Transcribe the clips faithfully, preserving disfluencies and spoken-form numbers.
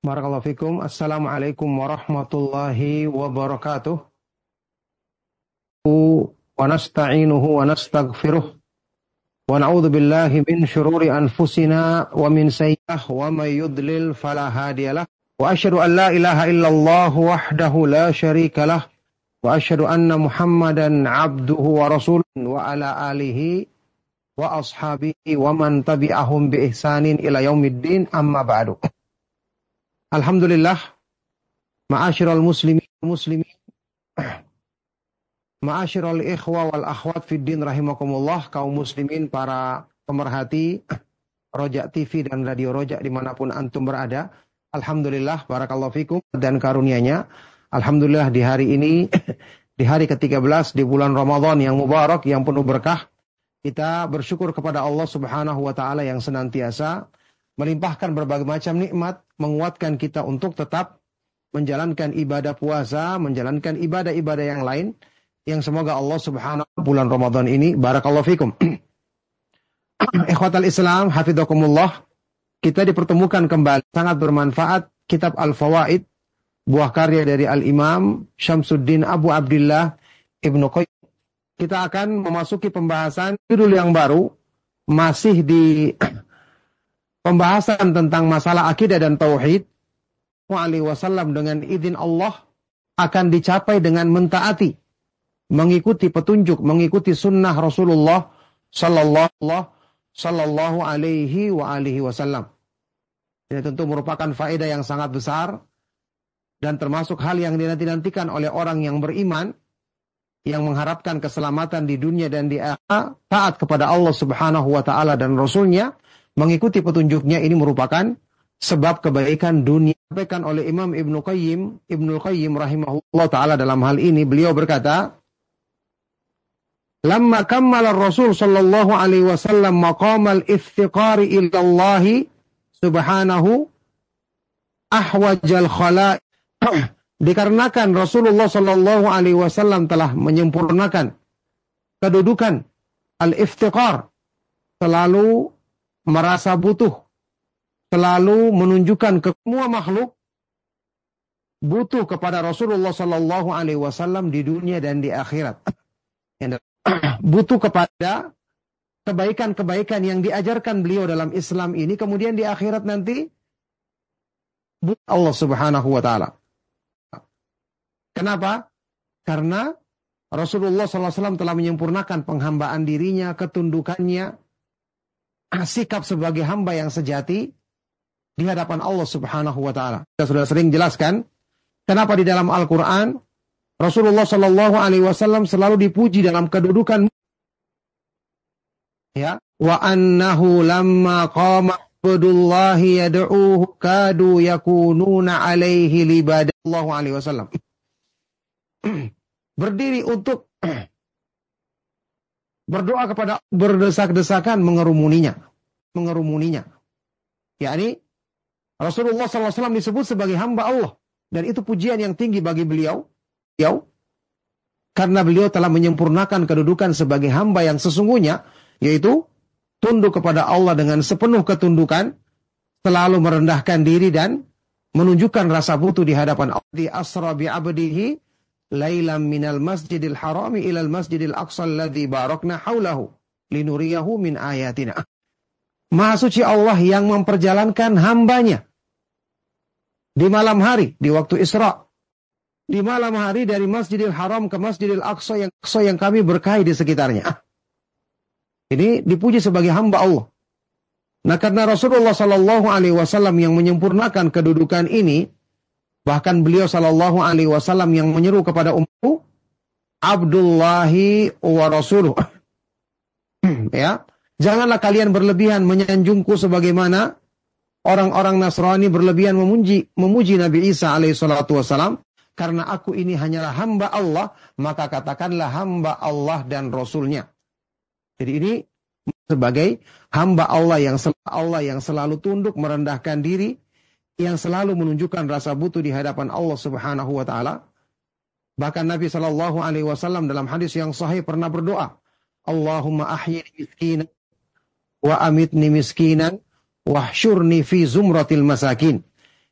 Barakallahu fikum. Assalamualaikum warahmatullahi wabarakatuh. Wa nasta'inuhu wa nastaghfiruh. Wa na'udzu billahi min syururi anfusina wa min sayyi'ah wa may yudlil fala hadiyalah. Wa asyhadu an la ilaha illallah wahdahu la syarikalah. Wa asyhadu anna Muhammadan 'abduhu wa rasuluhu wa ala alihi wa ashabihi wa man tabi'ahum bi ihsanin ila yaumiddin, amma ba'du. Alhamdulillah, ma'asyiral muslimin muslimin, ma'asyiral ikhwa wal akhwat fid din rahimakumullah, kaum muslimin, para pemerhati Roja T V dan Radio Roja dimanapun antum berada. Alhamdulillah, barakallahu fikum, dan karunia-Nya, alhamdulillah di hari ini, di hari ke tiga belas di bulan Ramadan yang mubarak, yang penuh berkah, kita bersyukur kepada Allah Subhanahu wa taala yang senantiasa melimpahkan berbagai macam nikmat, menguatkan kita untuk tetap menjalankan ibadah puasa, menjalankan ibadah-ibadah yang lain, yang semoga Allah Subhanahu wa taala bulan Ramadan ini, barakallahu fikum. Ikhwatal Islam, hafizakumullah, kita dipertemukan kembali, sangat bermanfaat, kitab Al-Fawaid, buah karya dari Al-Imam Syamsuddin Abu Abdillah Ibnu Qayyim. Kita akan memasuki pembahasan judul yang baru, masih di pembahasan tentang masalah akidah dan tauhid. Alaihi wasallam dengan izin Allah akan dicapai dengan mentaati, mengikuti petunjuk, mengikuti sunnah Rasulullah sallallahu sallallahu alaihi wa alihi wasallam. Ini tentu merupakan faedah yang sangat besar dan termasuk hal yang dinanti-nantikan oleh orang yang beriman, yang mengharapkan keselamatan di dunia dan di akhirat, taat kepada Allah Subhanahu wa taala dan Rasulnya, mengikuti petunjuknya. Ini merupakan sebab kebaikan dunia. Disampaikan oleh Imam Ibnu Qayyim, Ibnu Qayyim rahimahullah taala dalam hal ini, beliau berkata, "Lamma kammala Rasul sallallahu alaihi wasallam maqamal iftiqari ila Allah subhanahu ahwajal khalaiq." Dikarenakan Rasulullah sallallahu alaihi wasallam telah menyempurnakan kedudukan al-iftiqar, selalu merasa butuh, selalu menunjukkan ke semua makhluk butuh kepada Rasulullah sallallahu alaihi wasallam di dunia dan di akhirat. Butuh kepada kebaikan-kebaikan yang diajarkan beliau dalam Islam ini, kemudian di akhirat nanti butuh Allah Subhanahu wa taala. Kenapa? Karena Rasulullah sallallahu alaihi wasallam telah menyempurnakan penghambaan dirinya, ketundukannya, sikap sebagai hamba yang sejati di hadapan Allah Subhanahu wa taala. Kita sudah sering jelaskan kenapa di dalam Al-Qur'an Rasulullah sallallahu alaihi wasallam selalu dipuji dalam kedudukan, ya, wa annahu lamma qama abdullahi yad'uhu kadu yakununa alaihi libada sallallahu alaihi wasallam. Berdiri untuk berdoa kepada, berdesak-desakan mengerumuninya, mengerumuninya. Yakni Rasulullah sallallahu alaihi wasallam disebut sebagai hamba Allah, dan itu pujian yang tinggi bagi beliau, beliau karena beliau telah menyempurnakan kedudukan sebagai hamba yang sesungguhnya, yaitu tunduk kepada Allah dengan sepenuh ketundukan, selalu merendahkan diri dan menunjukkan rasa butuh di hadapan Allah. Di asra bi 'abdihi lailam minal masjidil harami ilal masjidil aqsa alladzi barakna haulahu linuriyahu min ayatina. Maha suci Allah yang memperjalankan hambanya di malam hari, di waktu Isra, di malam hari dari Masjidil Haram ke Masjidil Aqsa yang, yang kami berkahi di sekitarnya. Ini dipuji sebagai hamba Allah. Nah, karena Rasulullah sallallahu alaihi wasallam yang menyempurnakan kedudukan ini, bahkan beliau sallallahu alaihi wasallam yang menyeru kepada umatku, Abdullahi wa Rasuluh. Ya, janganlah kalian berlebihan menyanjungku sebagaimana orang-orang Nasrani berlebihan memuji, memuji Nabi Isa alaihi salatu wasallam. Karena aku ini hanyalah hamba Allah, maka katakanlah hamba Allah dan Rasulnya. Jadi ini sebagai hamba Allah yang Allah yang selalu tunduk, merendahkan diri, yang selalu menunjukkan rasa butuh di hadapan Allah Subhanahu wa taala. Bahkan Nabi sallallahu alaihi wasallam dalam hadis yang sahih pernah berdoa, Allahumma ahyini miskinan wa amitni miskinan wahsyurni fi zumratil masakin.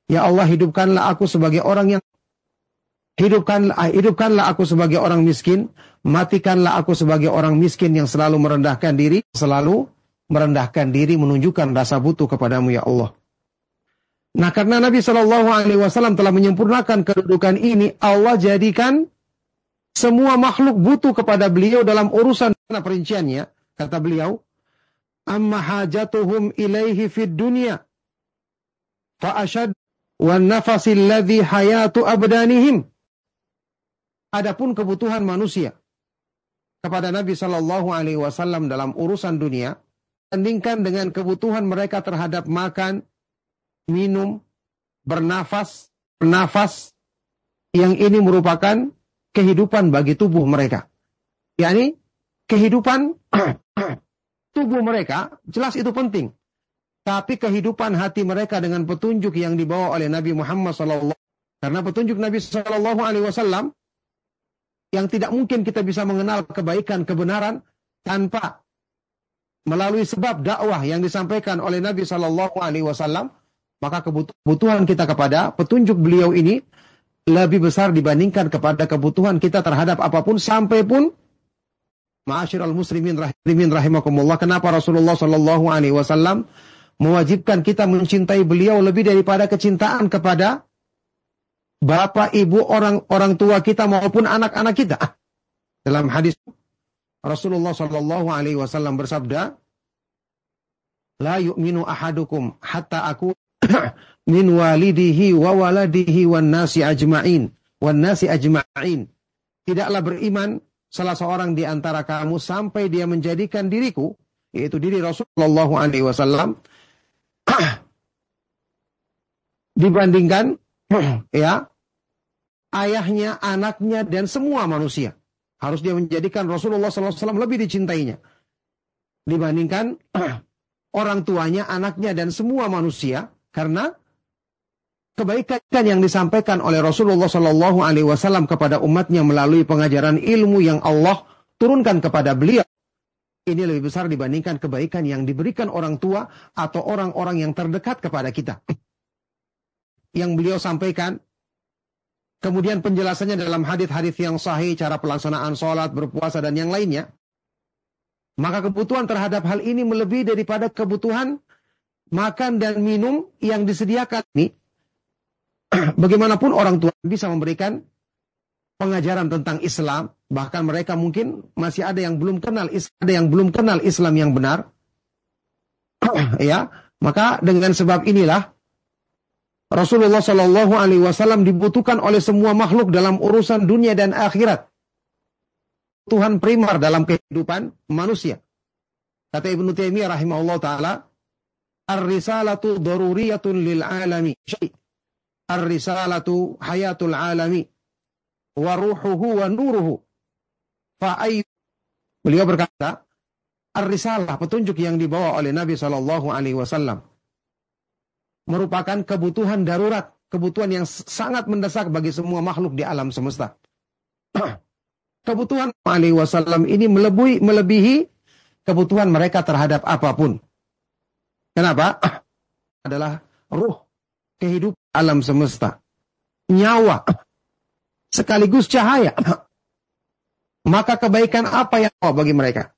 Ya Allah, hidupkanlah aku sebagai orang yang hidupkanlah hidupkanlah aku sebagai orang miskin, matikanlah aku sebagai orang miskin yang selalu merendahkan diri, selalu merendahkan diri menunjukkan rasa butuh kepadamu ya Allah. Nah, karena Nabi Shallallahu Alaihi Wasallam telah menyempurnakan kedudukan ini, Allah jadikan semua makhluk butuh kepada beliau dalam urusan perinciannya. Kata beliau, amma hajatuhum ilaihi fid dunya fa ashad wan nafasil ladzi hayatu abdanihim. Adapun kebutuhan manusia kepada Nabi Shallallahu Alaihi Wasallam dalam urusan dunia, bandingkan dengan kebutuhan mereka terhadap makan, minum, bernafas, bernafas, yang ini merupakan kehidupan bagi tubuh mereka. yakni kehidupan tubuh mereka, jelas itu penting. Tapi kehidupan hati mereka dengan petunjuk yang dibawa oleh Nabi Muhammad shallallahu alaihi wasallam. Karena petunjuk Nabi shallallahu alaihi wasallam yang tidak mungkin kita bisa mengenal kebaikan, kebenaran tanpa melalui sebab dakwah yang disampaikan oleh Nabi shallallahu alaihi wasallam, maka kebutuhan kita kepada petunjuk beliau ini lebih besar dibandingkan kepada kebutuhan kita terhadap apapun, sampai pun ma'asyiral muslimin rahimin rahimakumullah, kenapa Rasulullah shallallahu alaihi wasallam mewajibkan kita mencintai beliau lebih daripada kecintaan kepada bapak, ibu, orang-orang tua kita maupun anak-anak kita. Dalam hadis Rasulullah shallallahu alaihi wasallam bersabda, la yu'minu ahadukum hatta aku min walidihi wa waladihi wan nasi ajma'in wan nasi ajma'in. Tidaklah beriman salah seorang di antara kamu sampai dia menjadikan diriku, yaitu diri Rasulullah shallallahu alaihi wasallam, dibandingkan ya ayahnya, anaknya, dan semua manusia. Harus dia menjadikan Rasulullah shallallahu alaihi wasallam lebih dicintainya dibandingkan orang tuanya, anaknya, dan semua manusia. Karena kebaikan yang disampaikan oleh Rasulullah shallallahu alaihi wasallam kepada umatnya melalui pengajaran ilmu yang Allah turunkan kepada beliau, ini lebih besar dibandingkan kebaikan yang diberikan orang tua atau orang-orang yang terdekat kepada kita. Yang beliau sampaikan, kemudian penjelasannya dalam hadis-hadis yang sahih, cara pelaksanaan sholat, berpuasa, dan yang lainnya. Maka kebutuhan terhadap hal ini melebihi daripada kebutuhan makan dan minum yang disediakan ini. Bagaimanapun orang tua bisa memberikan pengajaran tentang Islam, bahkan mereka mungkin masih ada yang belum kenal ada yang belum kenal Islam yang benar. Ya, maka dengan sebab inilah Rasulullah shallallahu alaihi wasallam dibutuhkan oleh semua makhluk dalam urusan dunia dan akhirat. Tuhan primer dalam kehidupan manusia. Kata Ibnu Taimiyah rahimahullah taala, ar-risalatu daruriyatun lil alami syai'. Ar-risalatu hayatul alami wa ruhuhu wa nuruhu. Fa ay Beliau berkata, ar-risalah, petunjuk yang dibawa oleh Nabi sallallahu alaihi wasallam, merupakan kebutuhan darurat, kebutuhan yang sangat mendesak bagi semua makhluk di alam semesta. Kebutuhan alaihi wasallam ini melebihi, melebihi kebutuhan mereka terhadap apapun. Kenapa? Adalah ruh, kehidupan alam semesta, nyawa, sekaligus cahaya. Maka kebaikan apa yang ada bagi mereka?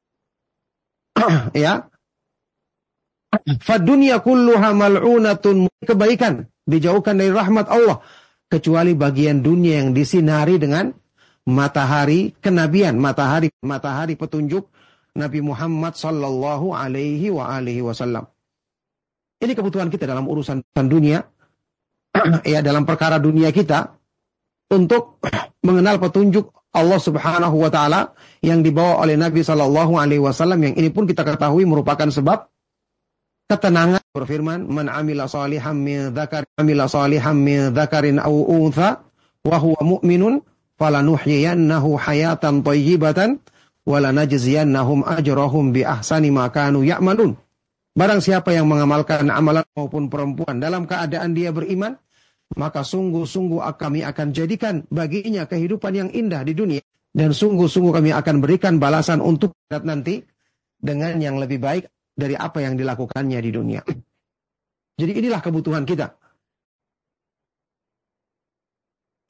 Ya. Fadunya kulluha mal'unatun, kebaikan dijauhkan dari rahmat Allah kecuali bagian dunia yang disinari dengan matahari kenabian, matahari matahari petunjuk Nabi Muhammad sallallahu alaihi wa alihi wasallam. Ini kebutuhan kita dalam urusan dunia, ya, dalam perkara dunia kita, untuk mengenal petunjuk Allah Subhanahu wa taala yang dibawa oleh Nabi sallallahu alaihi wasallam, yang ini pun kita ketahui merupakan sebab ketenangan. Berfirman, man amila salihan min dzakar amila salihan min dzakarin aw untha wa huwa mu'minun falanuhyiyannahu hayatan thayyibatan wa lanajziyannahum ajrahum bi ahsani ma kanu ya'malun. Barang siapa yang mengamalkan amalan maupun perempuan dalam keadaan dia beriman, maka sungguh-sungguh kami akan jadikan baginya kehidupan yang indah di dunia, dan sungguh-sungguh kami akan berikan balasan untuk nanti dengan yang lebih baik dari apa yang dilakukannya di dunia. Jadi inilah kebutuhan kita.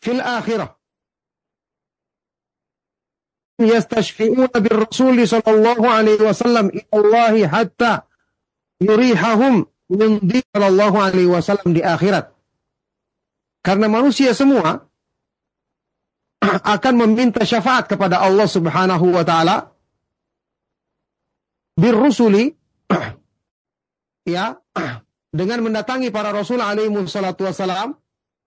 fil akhirah yastashfi'una bir Rasul sallallahu alaihi wasallam ila Allah hatta yurihahum min dhikri sallallahu alaihi wasallam di akhirat. Karena manusia semua akan meminta syafaat kepada Allah Subhanahu wa taala bir rusuli ya dengan mendatangi para rasul alaihi wassalatu wassalam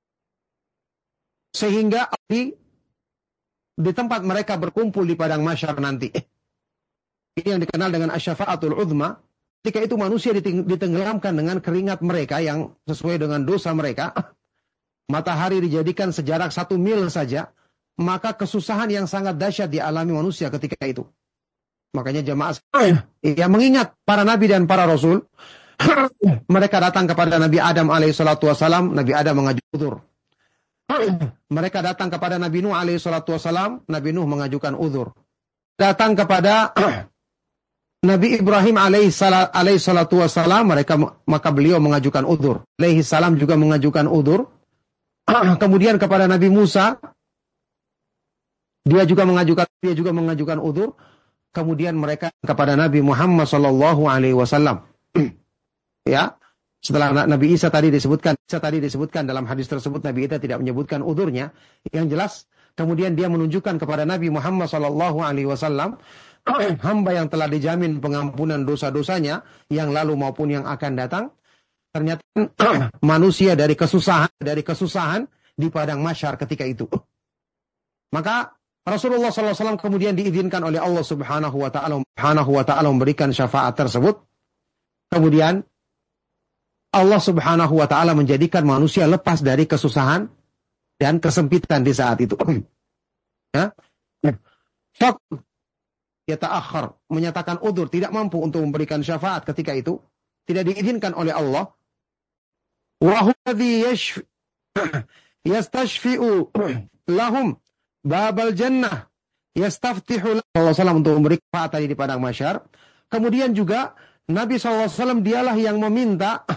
sehingga di di tempat mereka berkumpul di padang mahsyar nanti. Ini yang dikenal dengan asyafaatul uzma. Ketika itu manusia ditenggelamkan dengan keringat mereka yang sesuai dengan dosa mereka. Matahari dijadikan sejarak satu mil saja. Maka kesusahan yang sangat dahsyat dialami manusia ketika itu. Makanya jamaah yang mengingat para nabi dan para rasul. Mereka datang kepada Nabi Adam alaihissalatu wassalam. Nabi Adam mengajukan udzur. Mereka datang kepada Nabi Nuh alaihi salatu wasalam, Nabi Nuh mengajukan udzur. Datang kepada Nabi Ibrahim alaihi salatu wasalam, mereka maka beliau mengajukan udzur. Alaihi salam juga mengajukan udzur. Kemudian kepada Nabi Musa, dia juga mengajukan dia juga mengajukan udzur. Kemudian mereka kepada Nabi Muhammad sallallahu alaihi wasallam. Ya. Setelah Nabi Isa tadi disebutkan, Isa tadi disebutkan dalam hadis tersebut Nabi Isa tidak menyebutkan udurnya, yang jelas kemudian dia menunjukkan kepada Nabi Muhammad sallallahu alaihi wasallam hamba yang telah dijamin pengampunan dosa-dosanya yang lalu maupun yang akan datang. Ternyata manusia dari kesusahan dari kesusahan di padang mahsyar ketika itu. Maka Rasulullah sallallahu alaihi wasallam kemudian diizinkan oleh Allah Subhanahu wa taala Subhanahu wa taala memberikan syafaat tersebut. Kemudian Allah Subhanahu wa taala menjadikan manusia lepas dari kesusahan dan kesempitan di saat itu. Ya. Fak yata'akhir, menyatakan udzur, tidak mampu untuk memberikan syafaat ketika itu, tidak diizinkan oleh Allah. Wa huwa alladhi yastashfi'u lahum babal jannah, yastaftihu Allah sallallahu untuk memberi syafaat tadi di padang mahsyar. Kemudian juga Nabi sallallahu alaihi wasallam dialah yang meminta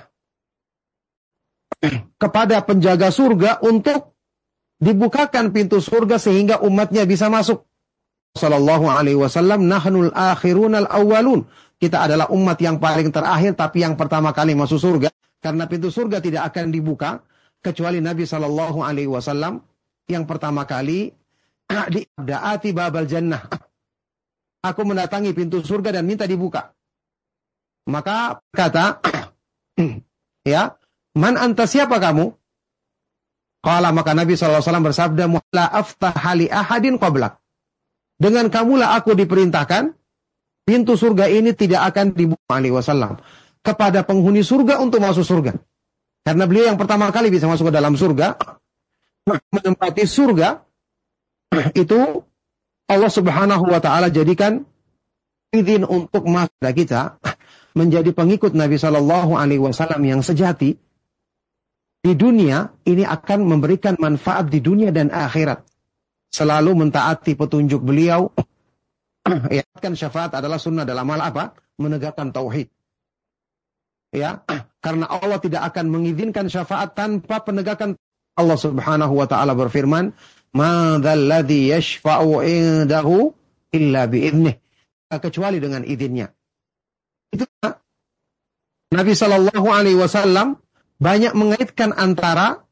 kepada penjaga surga untuk dibukakan pintu surga sehingga umatnya bisa masuk. Sallallahu alaihi wasallam, nahnul akhirunal awwalun. Kita adalah umat yang paling terakhir tapi yang pertama kali masuk surga, karena pintu surga tidak akan dibuka kecuali Nabi sallallahu alaihi wasallam yang pertama kali di daati babal jannah. Aku mendatangi pintu surga dan minta dibuka. Maka kata ya, man anta, siapa kamu? Qala, maka Nabi sallallahu alaihi wasallam bersabda, la aftaha li ahadin qablak. Dengan kamulah aku diperintahkan, pintu surga ini tidak akan dibuka alaihi wasallam kepada penghuni surga untuk masuk surga. Karena beliau yang pertama kali bisa masuk ke dalam surga, menempati surga, itu Allah Subhanahu wa taala jadikan izin untuk masuk kita menjadi pengikut Nabi sallallahu alaihi wasallam yang sejati. Di dunia ini akan memberikan manfaat di dunia dan akhirat. Selalu mentaati petunjuk beliau. Ya, kan syafaat adalah sunnah dalam hal apa? Menegakkan tauhid. Ya, karena Allah tidak akan mengizinkan syafaat tanpa penegakan. Allah Subhanahu wa taala berfirman, "Ma dzalladzi yashfa'u 'indahu illa bi'idnih." Kecuali dengan izinnya. Itu Nabi sallallahu alaihi wasallam banyak mengaitkan antara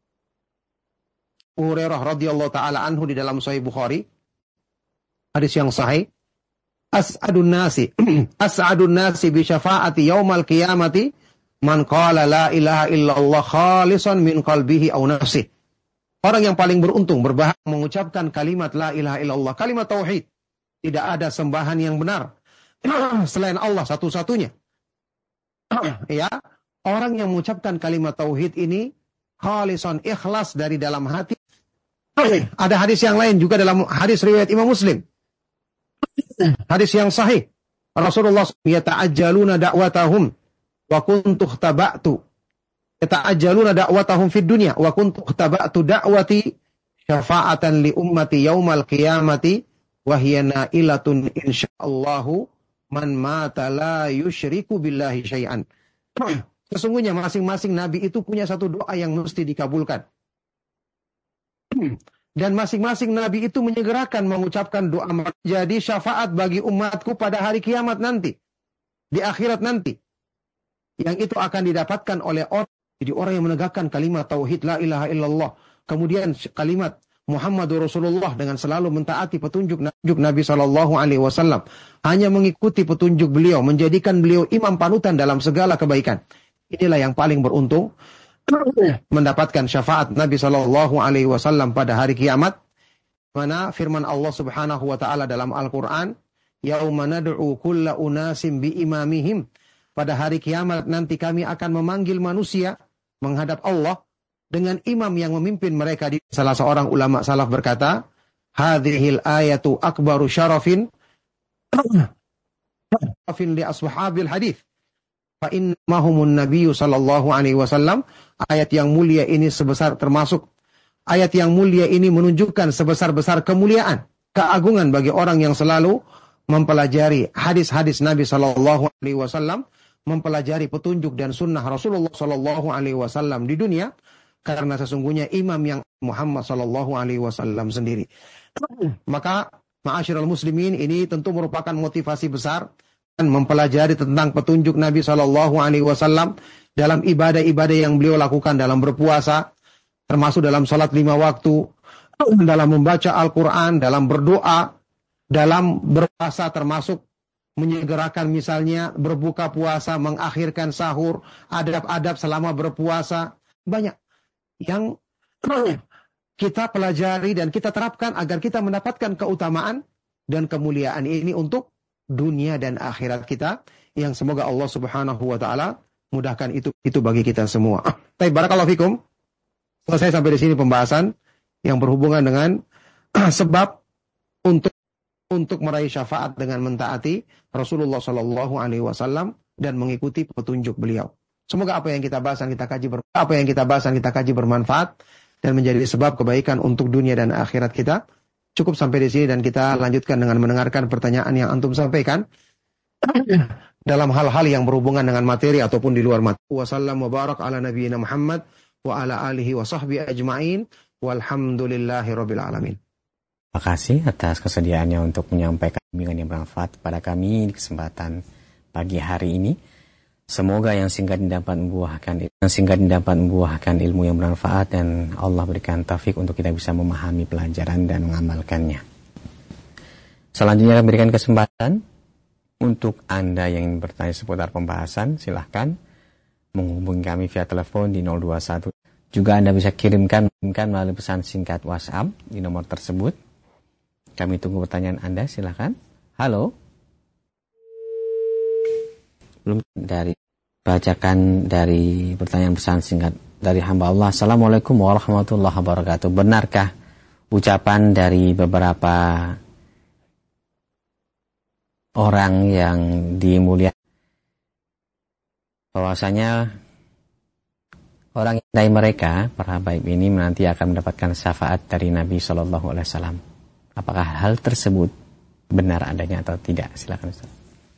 Abu Hurairah radhiyallahu taala anhu di dalam Sahih Bukhari, hadis yang sahih, as'adun nasi as'adun nasi bi syafaati yaumal qiyamati man qala la ilaha illallah khalisan min qalbihi aw nafsihi. Orang yang paling beruntung, berbahagia mengucapkan kalimat la ilaha illallah, kalimat tauhid. Tidak ada sembahan yang benar selain Allah satu-satunya. Ya, orang yang mengucapkan kalimat tauhid ini khalisan, ikhlas dari dalam hati. Ada hadis yang lain juga dalam hadis riwayat Imam Muslim. Hadis yang sahih. Rasulullah yata'ajjaluna da'watahum wa kuntu taba'tu. Yata'ajjaluna da'watahum fid dunya wa kuntu taba'tu da'wati syafa'atan li ummati yaumal qiyamati wa hiya na'ilatun insyaallahu man mata la yusyriku billahi syai'an. Sesungguhnya masing-masing nabi itu punya satu doa yang mesti dikabulkan. Dan masing-masing nabi itu menyegerakan mengucapkan doa menjadi syafaat bagi umatku pada hari kiamat nanti. Di akhirat nanti. Yang itu akan didapatkan oleh orang. Jadi orang yang menegakkan kalimat tauhid la ilaha illallah. Kemudian kalimat Muhammadur Rasulullah dengan selalu mentaati petunjuk Nabi Shallallahu Alaihi Wasallam. Hanya mengikuti petunjuk beliau. Menjadikan beliau imam panutan dalam segala kebaikan. Inilah yang paling beruntung. Mendapatkan syafaat Nabi Shallallahu Alaihi Wasallam pada hari kiamat. Mana firman Allah Subhanahu Wa Taala dalam Al-Quran, Yauma nad'u kulla unasim bi imamihim. Pada hari kiamat nanti kami akan memanggil manusia menghadap Allah dengan imam yang memimpin mereka. Di salah seorang ulama salaf berkata, hadhil ayatu akbaru syarafin syarafin li ashabil hadis. Fa innahumun nabiyyu sallallahu alaihi wasallam. Ayat yang mulia ini sebesar termasuk ayat yang mulia ini menunjukkan sebesar-besar kemuliaan, keagungan bagi orang yang selalu mempelajari hadis-hadis Nabi sallallahu alaihi wasallam, mempelajari petunjuk dan sunnah Rasulullah sallallahu alaihi wasallam di dunia, karena sesungguhnya imam yang Muhammad sallallahu alaihi wasallam sendiri. Maka ma'asyiral muslimin, ini tentu merupakan motivasi besar dan mempelajari tentang petunjuk Nabi sallallahu alaihi wasallam dalam ibadah-ibadah yang beliau lakukan, dalam berpuasa, termasuk dalam salat lima waktu, dalam membaca Al-Quran, dalam berdoa, dalam berpuasa, termasuk menyegerakan misalnya berbuka puasa, mengakhirkan sahur, adab-adab selama berpuasa. Banyak yang kita pelajari dan kita terapkan agar kita mendapatkan keutamaan dan kemuliaan ini untuk dunia dan akhirat kita, yang semoga Allah Subhanahu wa taala mudahkan itu itu bagi kita semua. Baik, barakallahu fikum. Selesai sampai di sini pembahasan yang berhubungan dengan sebab untuk untuk meraih syafaat dengan mentaati Rasulullah Shallallahu Alaihi Wasallam dan mengikuti petunjuk beliau. Semoga apa yang kita bahas dan kita kaji ber, apa yang kita bahas dan kita kaji bermanfaat dan menjadi sebab kebaikan untuk dunia dan akhirat kita. Cukup sampai di sini dan kita lanjutkan dengan mendengarkan pertanyaan yang antum sampaikan dalam hal-hal yang berhubungan dengan materi ataupun di luar materi. Wassallam wa barak ala nabiyina Muhammad wa ala alihi wa sahbihi ajma'in walhamdulillahi rabbil alamin. Terima kasih atas kesediaannya untuk menyampaikan bimbingan yang bermanfaat kepada kami di kesempatan pagi hari ini. Semoga yang singkat dapat membuahkan yang singkat dapat membuahkan ilmu yang bermanfaat dan Allah berikan taufik untuk kita bisa memahami pelajaran dan mengamalkannya. Selanjutnya kami berikan kesempatan untuk Anda yang ingin bertanya seputar pembahasan, silahkan menghubungi kami via telepon di nol dua satu. Juga Anda bisa kirimkan, kirimkan melalui pesan singkat WhatsApp di nomor tersebut. Kami tunggu pertanyaan Anda, silahkan. Halo. Belum dari bacakan dari pertanyaan pesan singkat dari hamba Allah. Assalamualaikum warahmatullahi wabarakatuh. Benarkah ucapan dari beberapa orang yang dimuliakan bahwasanya orang yang dari mereka, para habaib ini nanti akan mendapatkan syafaat dari Nabi Shallallahu Alaihi Wasallam? Apakah hal tersebut benar adanya atau tidak? Silakan Ustaz.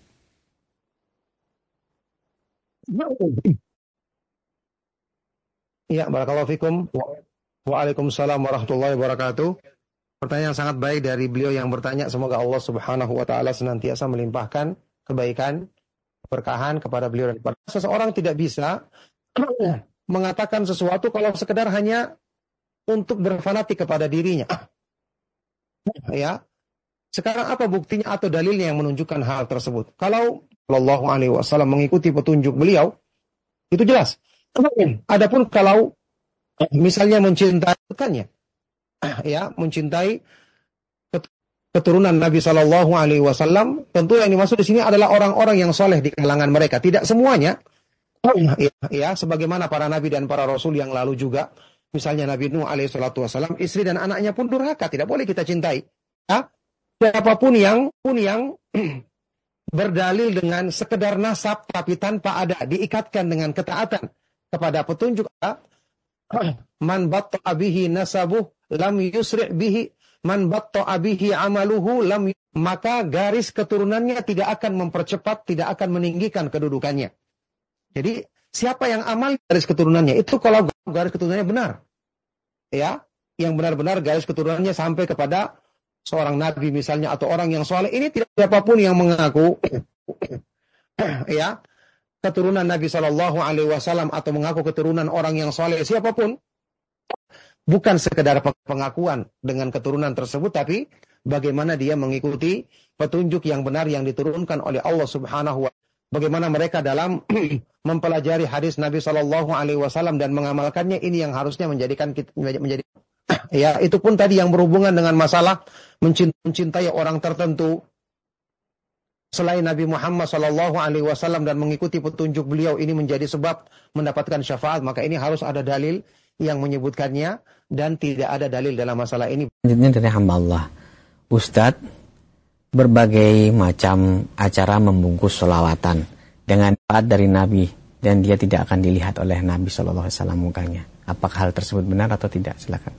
Ya, barakallahu fikum. Waalaikumsalam warahmatullahi wabarakatuh. Pertanyaan sangat baik dari beliau yang bertanya. Semoga Allah Subhanahu wa taala senantiasa melimpahkan kebaikan, keberkahan kepada beliau dan kepada seseorang. Tidak bisa mengatakan sesuatu kalau sekedar hanya untuk berfanatik kepada dirinya. Ya. Sekarang apa buktinya atau dalilnya yang menunjukkan hal tersebut? Kalau Shallallahu Alaihi Wasallam mengikuti petunjuk beliau, itu jelas. Adapun kalau misalnya mencintainya, ya, mencintai keturunan Nabi Shallallahu Alaihi Wasallam, tentu yang dimaksud di sini adalah orang-orang yang soleh di kalangan mereka. Tidak semuanya, ya, ya, sebagaimana para nabi dan para rasul yang lalu juga. Misalnya Nabi Nuh Alaihi Wasallam, istri dan anaknya pun durhaka, tidak boleh kita cintai. Ya? Siapapun yang pun yang berdalil dengan sekedar nasab tapi tanpa ada diikatkan dengan ketaatan kepada petunjuk, man batta'a bihi nasabuh lam yusri' bihi man batta'a bihi amaluhu lam, maka garis keturunannya tidak akan mempercepat, tidak akan meninggikan kedudukannya. Jadi siapa yang amal garis keturunannya itu kalau garis keturunannya benar, ya, yang benar-benar garis keturunannya sampai kepada seorang nabi misalnya atau orang yang soleh, ini tidak siapapun yang mengaku ya keturunan Nabi Shallallahu Alaihi Wasallam atau mengaku keturunan orang yang soleh, siapapun, bukan sekedar pengakuan dengan keturunan tersebut, tapi bagaimana dia mengikuti petunjuk yang benar yang diturunkan oleh Allah Subhanahu wa Ta'ala. Bagaimana mereka dalam mempelajari hadis Nabi Shallallahu Alaihi Wasallam dan mengamalkannya, ini yang harusnya menjadikan kita menjadi ya, itu pun tadi yang berhubungan dengan masalah mencintai orang tertentu selain Nabi Muhammad Shallallahu Alaihi Wasallam dan mengikuti petunjuk beliau, ini menjadi sebab mendapatkan syafaat, maka ini harus ada dalil yang menyebutkannya, dan tidak ada dalil dalam masalah ini. Selanjutnya dari hamba Allah, Ustadz, berbagai macam acara membungkus sholawatan dengan doa dari Nabi dan dia tidak akan dilihat oleh Nabi Shallallahu Alaihi Wasallam mukanya. Apakah hal tersebut benar atau tidak? Silakan.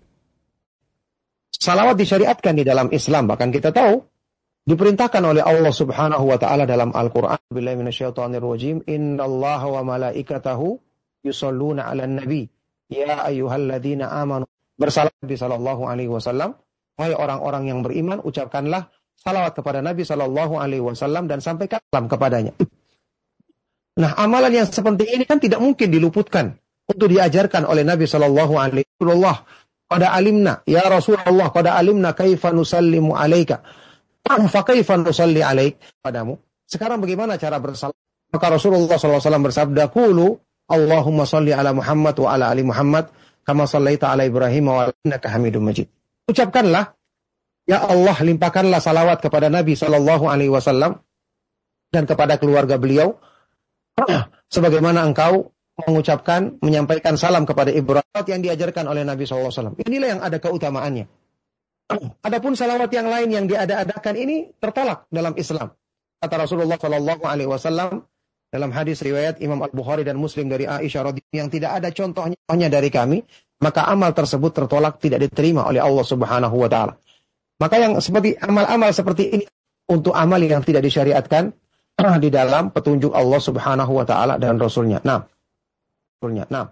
Salawat disyariatkan di dalam Islam, bahkan kita tahu diperintahkan oleh Allah Subhanahu wa Ta'ala dalam Al-Qur'an. Billahi minasyaitonir rajim. Innallaha wa malaikatahu yusholluna 'alan nabi. Ya ayyuhalladzina amanu. Bersalawat Nabi sallallahu alaihi wasallam. Wahai orang-orang yang beriman, ucapkanlah salawat kepada Nabi sallallahu alaihi wasallam dan sampaikan salam kepadanya. Nah, amalan yang seperti ini kan tidak mungkin diluputkan untuk diajarkan oleh Nabi sallallahu alaihi wasallam. Qad alimna ya Rasulullah, qad alimna kaifa nusallimu 'alaika. Fa kaifa nusalli 'alaik, padamu. Sekarang bagaimana cara bersalawat? Maka Rasulullah sallallahu alaihi wasallam bersabda, "Qulu Allahumma salli ala Muhammad wa ala ali Muhammad kama sallaita ala Ibrahim wa ala innaka Hamidum Majid." Ucapkanlah, ya Allah, limpahkanlah salawat kepada Nabi sallallahu alaihi wasallam dan kepada keluarga beliau sebagaimana engkau mengucapkan, menyampaikan salam kepada Ibrahim yang diajarkan oleh Nabi sallallahu alaihi wasallam. Inilah yang ada keutamaannya. Adapun salawat yang lain yang diada-adakan ini tertolak dalam Islam. Kata Rasulullah sallallahu alaihi wasallam dalam hadis riwayat Imam Al-Bukhari dan Muslim dari Aisyah radhiyallahu yang tidak ada contohnya dari kami, maka amal tersebut tertolak, tidak diterima oleh Allah Subhanahu wa Ta'ala. Maka yang seperti amal-amal seperti ini untuk amal yang tidak disyariatkan di dalam petunjuk Allah Subhanahu wa Ta'ala dan Rasulnya. Nah, Rasulnya. Nah.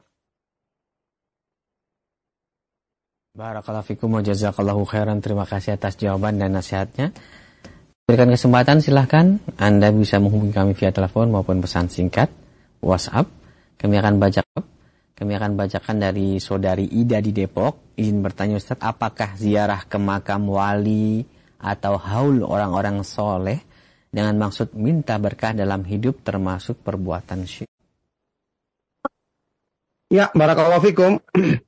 Barakallahu fikum wa jazakallahu khairan. Terima kasih atas jawaban dan nasihatnya. Berikan kesempatan, silahkan Anda bisa menghubungi kami via telepon maupun pesan singkat WhatsApp. Kami akan baca kami akan bacakan dari saudari Ida di Depok. Izin bertanya Ustaz, apakah ziarah ke makam wali atau haul orang-orang soleh dengan maksud minta berkah dalam hidup termasuk perbuatan syirik? Ya, barakallahu fikum.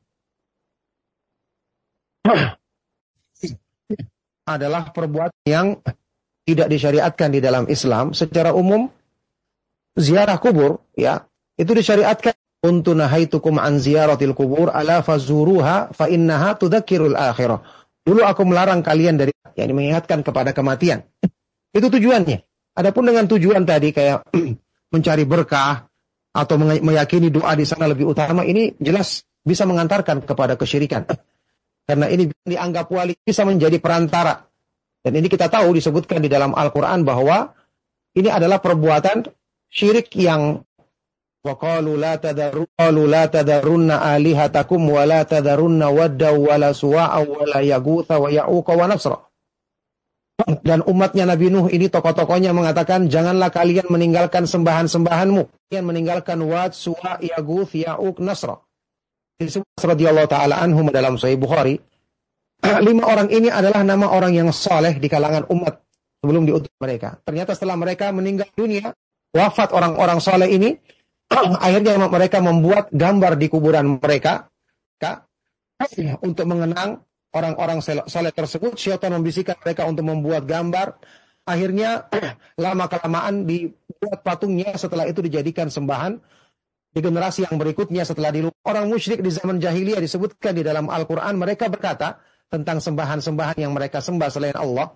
Adalah perbuatan yang tidak disyariatkan di dalam Islam. Secara umum, ziarah kubur, ya, itu disyariatkan. Kuntu nahaitukum an ziyaratil kubur ala fazuruha fa innaha tudzakirul akhirah. Dulu aku melarang kalian dari yang mengingatkan kepada kematian. Itu tujuannya. Adapun dengan tujuan tadi kayak mencari berkah atau meyakini doa di sana lebih utama, ini jelas bisa mengantarkan kepada kesyirikan. Karena ini dianggap wali bisa menjadi perantara. Dan ini kita tahu disebutkan di dalam Al-Quran bahwa ini adalah perbuatan syirik yang وَقَالُوا لَا تَذَرُنَّ لَا تَذَرُنَّ آلِهَتَكُمْ وَلَا تَذَرُنَّ وَدًّا وَلَا سُوَاعًا وَلَا يَغُوثَ وَيَعُوقَ وَنَسْرًا. Dan umatnya Nabi Nuh ini tokoh-tokohnya mengatakan, janganlah kalian meninggalkan sembahan-sembahanmu. Kalian meninggalkan Wad, Suwa, Yaguth, Ya'uq, Nasra. Disebut radhiyallahu ta'ala anhum dalam Sahih Bukhari. Lima orang ini adalah nama orang yang saleh di kalangan umat sebelum diutus mereka. Ternyata setelah mereka meninggal dunia, wafat orang-orang saleh ini, akhirnya mereka membuat gambar di kuburan mereka untuk mengenang orang-orang saleh tersebut. Syaitan membisikkan mereka untuk membuat gambar. Akhirnya lama-kelamaan dibuat patungnya, setelah itu dijadikan sembahan. Di generasi yang berikutnya setelah di orang musyrik di zaman jahiliyah disebutkan di dalam Al-Quran, mereka berkata tentang sembahan-sembahan yang mereka sembah selain Allah.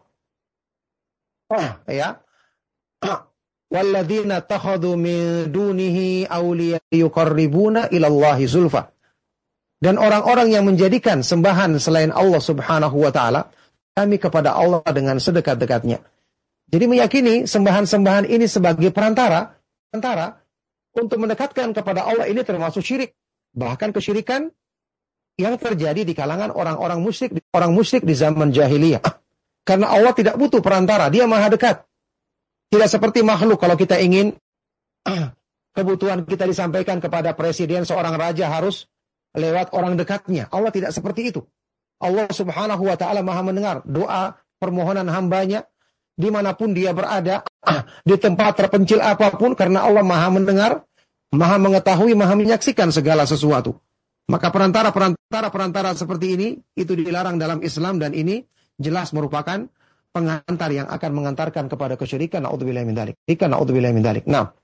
Ya. Walladzina takhadhu min dunihi awliya yuqarribuna ila Allahi zulfa. Dan orang-orang yang menjadikan sembahan selain Allah Subhanahu wa taala kami kepada Allah dengan sedekat-dekatnya. Jadi meyakini sembahan-sembahan ini sebagai perantara, perantara untuk mendekatkan kepada Allah, ini termasuk syirik. Bahkan kesyirikan yang terjadi di kalangan orang-orang musyrik, orang musyrik di zaman jahiliyah. Karena Allah tidak butuh perantara, Dia maha dekat. Tidak seperti makhluk kalau kita ingin kebutuhan kita disampaikan kepada presiden, seorang raja harus lewat orang dekatnya. Allah tidak seperti itu. Allah subhanahu wa ta'ala maha mendengar doa permohonan hambanya dimanapun dia berada, di tempat terpencil apapun, karena Allah maha mendengar, maha mengetahui, maha menyaksikan segala sesuatu. Maka perantara-perantara-perantara seperti ini itu dilarang dalam Islam, dan ini jelas merupakan pengantar yang akan mengantarkan kepada kesyirikan. Na'udzubillahi min dzalik. Na'udzubillahi min dzalik. Nah.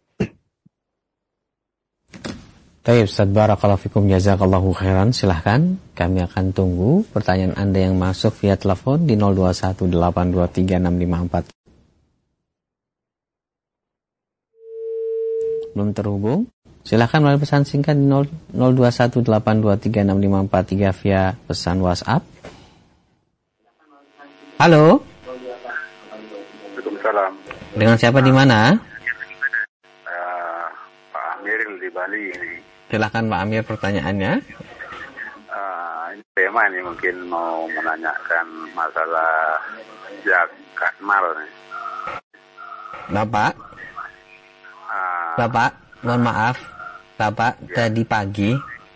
Baik, Ustaz, barakallahu fikum, jazakallahu khairan. Silahkan, kami akan tunggu pertanyaan Anda yang masuk via telepon di nol dua satu delapan dua tiga enam lima empat. Belum terhubung? Silahkan melalui pesan singkat di nol dua satu delapan dua tiga enam lima empat tiga via pesan WhatsApp. Halo? Waalaikumsalam. Dengan siapa di mana? Uh, Pak Amiril di Bali ini. Silahkan Pak Amir, pertanyaannya. Uh, ini tema ini mungkin mau menanyakan masalah zakat mal nih. Bapak? Uh, Bapak, mohon maaf. Bapak, ya. Tadi pagi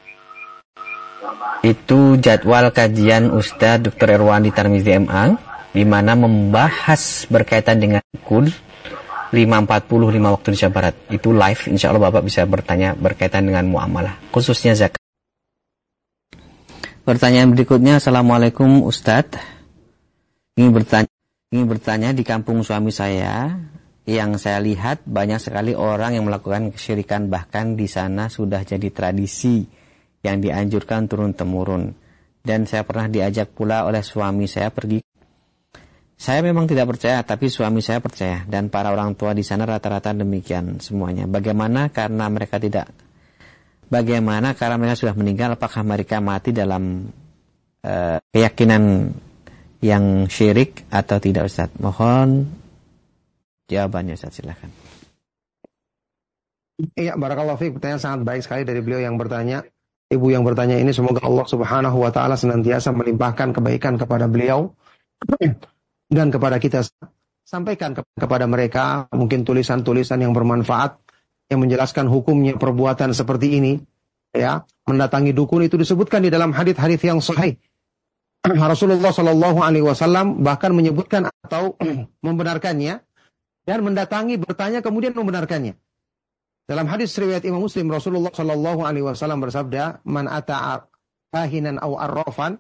itu jadwal kajian Ustadz doktor Irwandi Tarmizi M A, di mana membahas berkaitan dengan kul lima empat puluh lima waktu Indonesia Barat. Itu live, insya Allah Bapak bisa bertanya berkaitan dengan muamalah, khususnya zakat. Pertanyaan berikutnya, Assalamualaikum Ustadz. Ingin bertanya, ingin bertanya di kampung suami saya, yang saya lihat banyak sekali orang yang melakukan kesyirikan, bahkan di sana sudah jadi tradisi yang dianjurkan turun-temurun. Dan saya pernah diajak pula oleh suami saya pergi. Saya memang tidak percaya, tapi suami saya percaya, dan para orang tua di sana rata-rata demikian semuanya. Bagaimana karena mereka tidak? Bagaimana karena mereka sudah meninggal? Apakah mereka mati dalam uh, keyakinan yang syirik atau tidak, Ustaz? Mohon jawabannya, Ustaz, silakan. Iya, barakallahu fiik. Pertanyaan sangat baik sekali dari beliau yang bertanya. Ibu yang bertanya ini, semoga Allah subhanahu wa ta'ala senantiasa melimpahkan kebaikan kepada beliau dan kepada kita. Sampaikan ke- kepada mereka mungkin tulisan-tulisan yang bermanfaat, yang menjelaskan hukumnya perbuatan seperti ini. Ya, mendatangi dukun itu disebutkan di dalam hadis-hadis yang sahih. Rasulullah Shallallahu Alaihi Wasallam bahkan menyebutkan atau membenarkannya, dan mendatangi, bertanya, kemudian membenarkannya. Dalam hadis riwayat Imam Muslim, Rasulullah Shallallahu Alaihi Wasallam bersabda, "Man ata kahinan aw arrafan,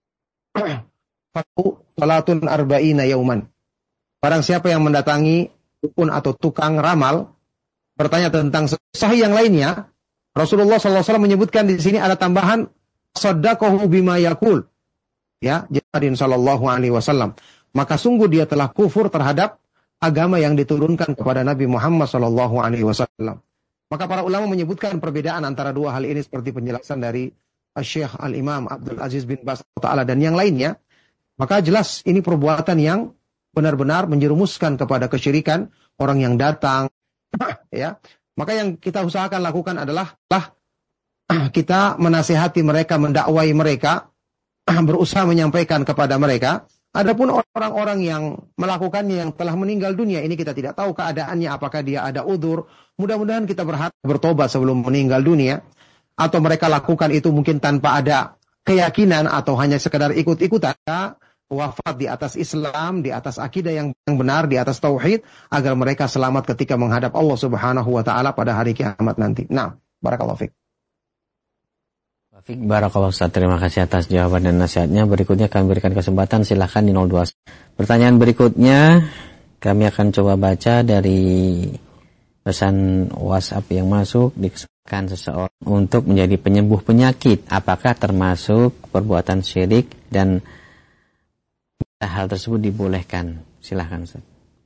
fatu salatun arba'ina yauman." Barang siapa yang mendatangi dukun atau tukang ramal, bertanya tentang sahih yang lainnya, Rasulullah Shallallahu Alaihi Wasallam menyebutkan di sini ada tambahan, "Saddaqahu bima yaqul." Ya, jadin Shallallahu Alaihi Wasallam. Maka sungguh dia telah kufur terhadap agama yang diturunkan kepada Nabi Muhammad Shallallahu Alaihi Wasallam. Maka para ulama menyebutkan perbedaan antara dua hal ini seperti penjelasan dari Syekh Al-Imam Abdul Aziz bin Baz Ta'ala dan yang lainnya. Maka jelas ini perbuatan yang benar-benar menjerumuskan kepada kesyirikan orang yang datang. Ya, maka yang kita usahakan lakukan adalah lah kita menasihati mereka, mendakwai mereka, berusaha menyampaikan kepada mereka. Adapun orang-orang yang melakukannya yang telah meninggal dunia, ini kita tidak tahu keadaannya, apakah dia ada udzur. Mudah-mudahan kita berharap bertobat sebelum meninggal dunia, atau mereka lakukan itu mungkin tanpa ada keyakinan atau hanya sekedar ikut-ikutan. Wafat di atas Islam, di atas akidah yang benar, di atas tauhid, agar mereka selamat ketika menghadap Allah Subhanahu wa taala pada hari kiamat nanti. Nah, barakallahu fiik. Barakallahu Ustaz, terima kasih atas jawaban dan nasihatnya. Berikutnya kami berikan kesempatan, silahkan di nol dua. Pertanyaan berikutnya kami akan coba baca dari pesan WhatsApp yang masuk. Dikesempatkan seseorang untuk menjadi penyembuh penyakit, apakah termasuk perbuatan syirik dan hal tersebut dibolehkan? Silahkan Ustaz.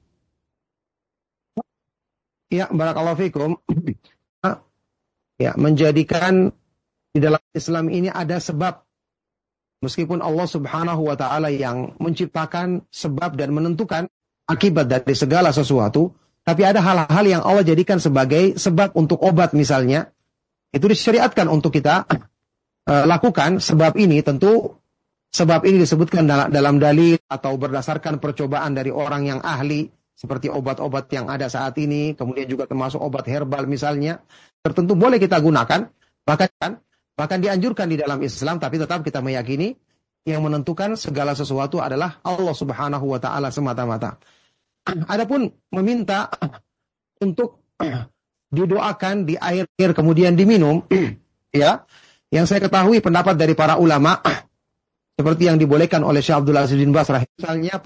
Ya, barakallahu fikum. Ya, menjadikan di dalam Islam ini ada sebab. Meskipun Allah Subhanahu wa taala yang menciptakan sebab dan menentukan akibat dari segala sesuatu, tapi ada hal-hal yang Allah jadikan sebagai sebab untuk obat misalnya. Itu disyariatkan untuk kita uh, lakukan sebab ini, tentu sebab ini disebutkan dalam, dalam dalil atau berdasarkan percobaan dari orang yang ahli, seperti obat-obat yang ada saat ini, kemudian juga termasuk obat herbal misalnya, tertentu boleh kita gunakan, bahkan bahkan dianjurkan di dalam Islam, tapi tetap kita meyakini yang menentukan segala sesuatu adalah Allah Subhanahu wa taala semata-mata. Adapun meminta untuk didoakan di air kemudian diminum, ya, yang saya ketahui pendapat dari para ulama seperti yang dibolehkan oleh Syekh Abdul Aziz bin Baz misalnya,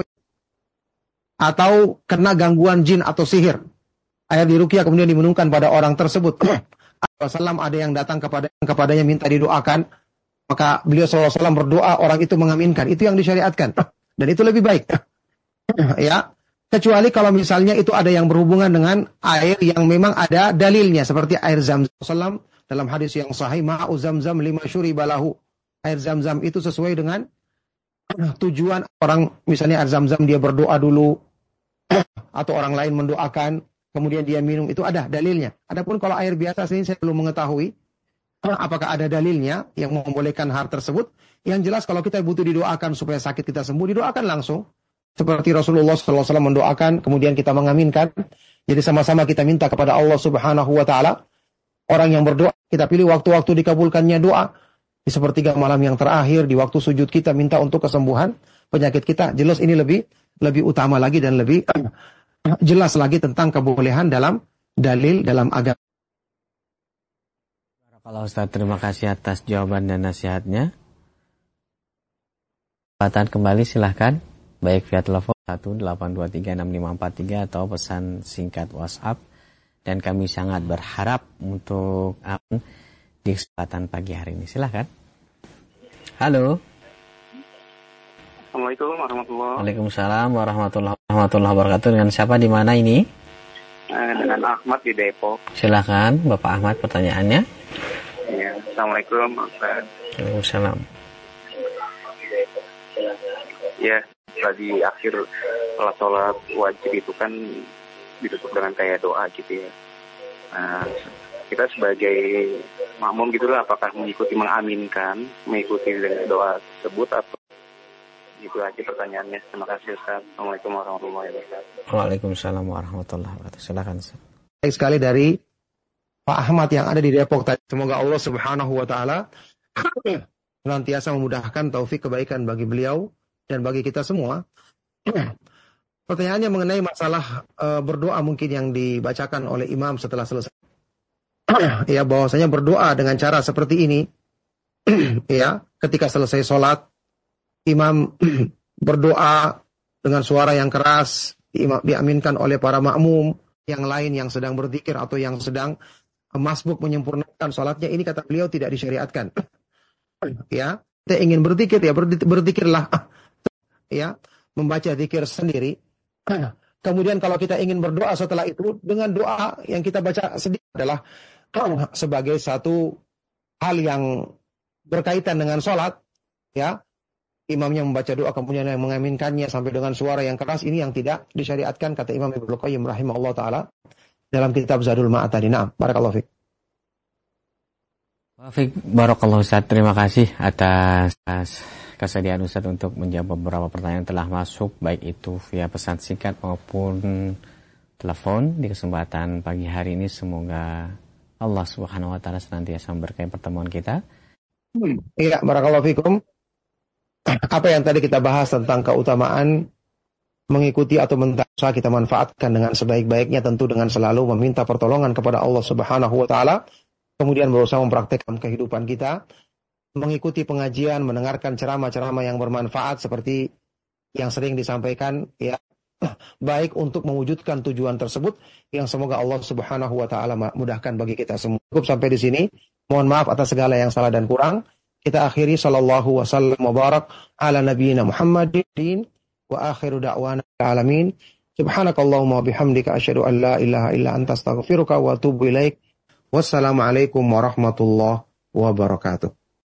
atau kena gangguan jin atau sihir, air diruqyah kemudian diminumkan pada orang tersebut. Rasulullah ada yang datang kepada kepadanya minta didoakan, maka beliau sallallahu alaihi wasallam berdoa, orang itu mengaminkan. Itu yang disyariatkan dan itu lebih baik. Ya, kecuali kalau misalnya itu ada yang berhubungan dengan air yang memang ada dalilnya, seperti air Zam-Zam. Dalam hadis yang sahih, ma'u Zam-Zam lima syuriba lahu. Air Zam-Zam itu sesuai dengan tujuan orang, misalnya air Zam-Zam dia berdoa dulu atau orang lain mendoakan, kemudian dia minum, itu ada dalilnya. Adapun kalau air biasa ini saya belum mengetahui apakah ada dalilnya yang membolehkan hal tersebut. Yang jelas kalau kita butuh didoakan supaya sakit kita sembuh, didoakan langsung. Seperti Rasulullah sallallahu alaihi wasallam mendoakan, kemudian kita mengaminkan. Jadi sama-sama kita minta kepada Allah Subhanahu wa taala. Orang yang berdoa, kita pilih waktu-waktu dikabulkannya doa. Di sepertiga malam yang terakhir, di waktu sujud kita minta untuk kesembuhan penyakit kita. Jelas ini lebih lebih utama lagi dan lebih jelas lagi tentang kebolehan dalam dalil dalam agama. Kalau Ustaz, terima kasih atas jawaban dan nasihatnya. Kesempatan kembali silahkan, baik via telepon satu delapan dua tiga enam lima empat tiga atau pesan singkat WhatsApp. Dan kami sangat berharap untuk um, di kesempatan pagi hari ini. Silahkan. Halo. Assalamualaikum warahmatullahi wabarakatuh. Waalaikumsalam warahmatullahi wabarakatuh. Dengan siapa di mana ini? Dengan Ahmad di Depok. Silakan Bapak Ahmad, pertanyaannya. Ya, Assalamualaikum. Waalaikumsalam. Ya, tadi akhir setelah sholat wajib itu kan ditutup dengan kayak doa gitu ya. Nah, kita sebagai makmum gitu lah, apakah mengikuti mengaminkan, mengikuti doa tersebut atau gitu aja pertanyaannya. Terima kasih Ustaz. Assalamualaikum warahmatullahi wabarakatuh. Waalaikumsalam warahmatullahi wabarakatuh. Silakan Ustaz. Baik sekali dari Pak Ahmad yang ada di Depok tadi. Semoga Allah Subhanahu wa taala senantiasa memudahkan taufik kebaikan bagi beliau dan bagi kita semua. Pertanyaannya mengenai masalah uh, berdoa mungkin yang dibacakan oleh imam setelah selesai. Ya, bahwasanya berdoa dengan cara seperti ini, ya, ketika selesai sholat, imam berdoa dengan suara yang keras, diaminkan oleh para makmum yang lain yang sedang berzikir atau yang sedang masbuk menyempurnakan sholatnya. Ini kata beliau tidak disyariatkan. Ya, kita ingin berzikir, ya berzikirlah, ya, membaca zikir sendiri. Kemudian kalau kita ingin berdoa setelah itu, dengan doa yang kita baca sendiri adalah sebagai satu hal yang berkaitan dengan sholat, ya. Imamnya membaca doa kemudian yang mengaminkannya sampai dengan suara yang keras, ini yang tidak disyariatkan kata Imam Ibnu Qayyim rahimahullah taala dalam kitab Zadul Ma'ad tadi. Naam, barakallahu fiik. Wafik, barakallahu Ustaz. Terima kasih atas, atas kesediaan Ustaz untuk menjawab beberapa pertanyaan yang telah masuk, baik itu via pesan singkat maupun telepon di kesempatan pagi hari ini. Semoga Allah Subhanahu wa taala senantiasa memberkahi pertemuan kita. Iya, barakallahu fikum. Apa yang tadi kita bahas tentang keutamaan mengikuti atau mentasa, kita manfaatkan dengan sebaik-baiknya, tentu dengan selalu meminta pertolongan kepada Allah Subhanahu wa taala, kemudian berusaha mempraktekkan kehidupan kita, mengikuti pengajian, mendengarkan ceramah-ceramah yang bermanfaat seperti yang sering disampaikan, ya, baik untuk mewujudkan tujuan tersebut yang semoga Allah Subhanahu wa taala mudahkan bagi kita semua. Cukup sampai di sini. Mohon maaf atas segala yang salah dan kurang. Kita akhiri sallallahu wasallam wa barak ala nabiyyina Muhammadin wa akhiru da'wana alamin. Subhanakallahumma wa bihamdika asyhadu an la ilaha illa anta astaghfiruka wa atubu ilaik. Wassalamualaikum warahmatullahi wabarakatuh.